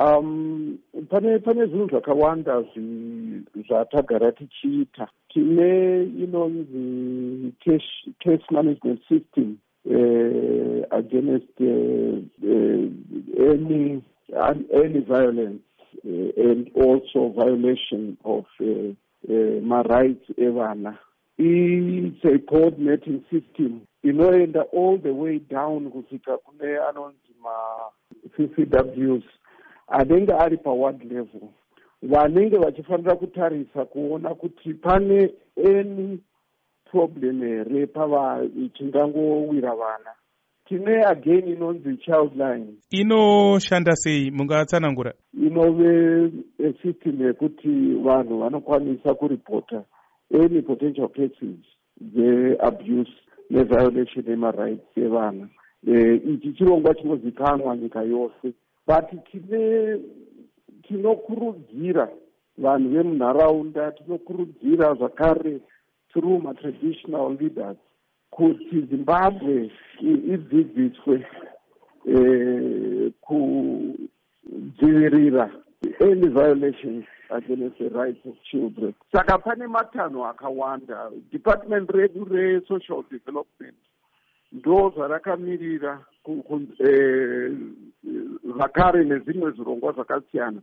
pane zvinhu zvakawanda zvatagara tichiita. Tine inonzi case management system against any violence and also violation of rights evana. It's a coordinating system inoenda all the way down kusvika kune anonzi ma-CCWs anenge ari paward level, vanenge vachifanira kutarisa kuona kuti pane any problem here ichingangowira vana. Tine again inonzi child line. Inoshanda sei? Mungatsanangura? Inove system yekuti vanhu vanokwanisa kuripota any potential cases abuse neviolation yemarights evana. Ichi chirongwa chinozikanwa nyika yose, but tinokurudzira vanhu vemunharaunda, tinokurudzira zvakare through ma-traditional leaders kuti Zimbabwe idzidziswe kudzivirira any violations against the rights of children. Saka pane matanho akawanda. Department redu re-social development ndo zvarakamirira zvakare nezvimwe zvirongwa zvakasiyana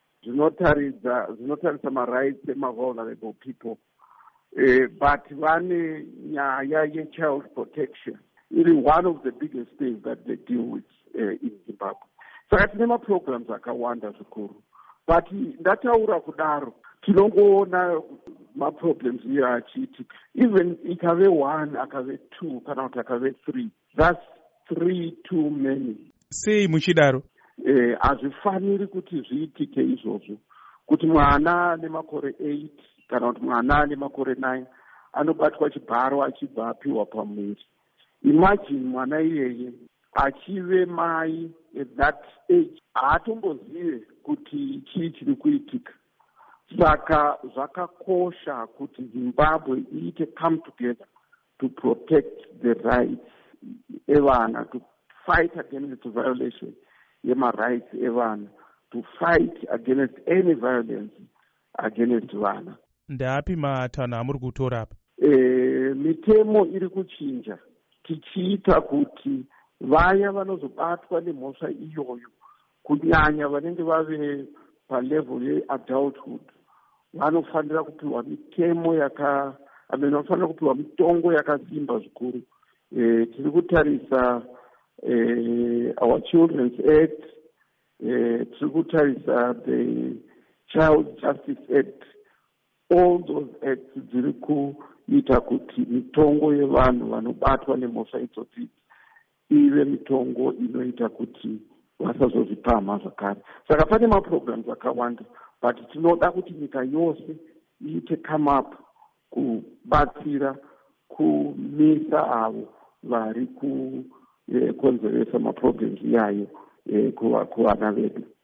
zvinotarisa ma-rights ema-vulnerable people. But vane nyaya ye-child protection iri one of the biggest things that they deal with in Zimbabwe. Saka tine ma-programs akawanda zvikuru, but ndataura kudaro tinongoona ma-problems iye achiitika. Even ikave 1 akave 2 kana kuti akave 3, that's 3 too many. Sei muchidaro? Hazvifaniri kuti zviitike izvozvo, kuti mwana nemakore 8 kana kuti mwana nemakore 9 anobatwa chibharo achibva apiwa pamwiri. Imagine mwana iyeye achive mai at that age haatombozive kuti chii chiri kuitika. Saka zvakakosha kuti Zimbabwe iite come together to protect the rights evana, to fight against the violation yema-rights evana, to fight against any violence against vana. Ndapi matanho amuri kutora apa? Mitemo iri kuchinja tichiita kuti vaya vanozobatwa nemhosva iyoyo, kunyanya vanenge vave palevel ye-adulthood, vanofanira kupiwa mitemo vanofanira kupiwa mitongo yakasimba zvikuru. Tiri kutarisa our Children's Act, tiri kutarisa the Child Justice Act. All those acts dziri kuita kuti mitongo yevanhu vanobatwa nemhosva idzodzi ive mitongo inoita kuti vasazozvipamha zvakare. Saka pane ma-programs akawanda, but tinoda kuti nyika yose iite come up kubatsira kumisa avo vari kukonzeresa ma-programs iyayo kuvana vedu.